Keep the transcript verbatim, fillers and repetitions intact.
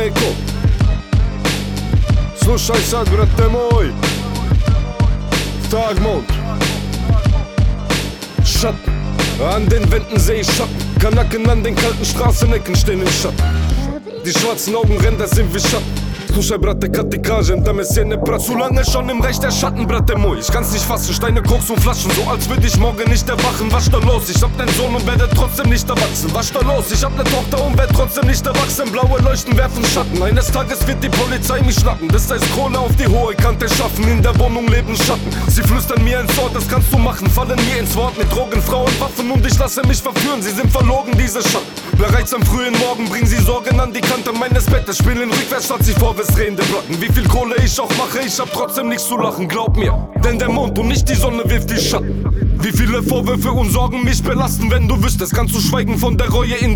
Eko. Slušaj sad, brate moj. Tagmond. Schatten. An den Wänden seh ich Schatten. Kanaken an den kalten Straßenecken stehen im Schatten. Die schwarzen Augenränder sind wie Schatten. Slušaj, brate, kad ti kažem da me sjene brat. Zu lange schon im Reich der Schatten, brate moj. Ich kann's nicht fassen, Steine, Koks und Flaschen. So als würd ich morgen nicht erwachen. Was da los? Ich hab nen Sohn und werde trotzdem nicht erwachsen. Was da los? Ich hab ne Tochter und werd trotzdem nicht erwachsen. Blaue Leuchten werfen Schatten. Eines Tages wird die Polizei mich schnappen. Das heißt Krone auf die hohe Kante schaffen. In der Wohnung leben Schatten. Sie flüstern mir ins Wort, das kannst du machen. Fallen mir ins Wort mit Drogen, Frauen, Waffen. Und ich lasse mich verführen, sie sind verlogen, diese Schatten. Bereits am frühen Morgen bringen sie Sorgen an die Kante meines Bettes. Spielen rückwärts statt sie vorwärts drehende Platten. Wie viel Kohle ich auch mache, ich hab trotzdem nichts zu lachen, glaub mir. Denn der Mond und nicht die Sonne wirft die Schatten. Wie viele Vorwürfe und Sorgen mich belasten, wenn du wüsstest, kannst du schweigen von der Reue in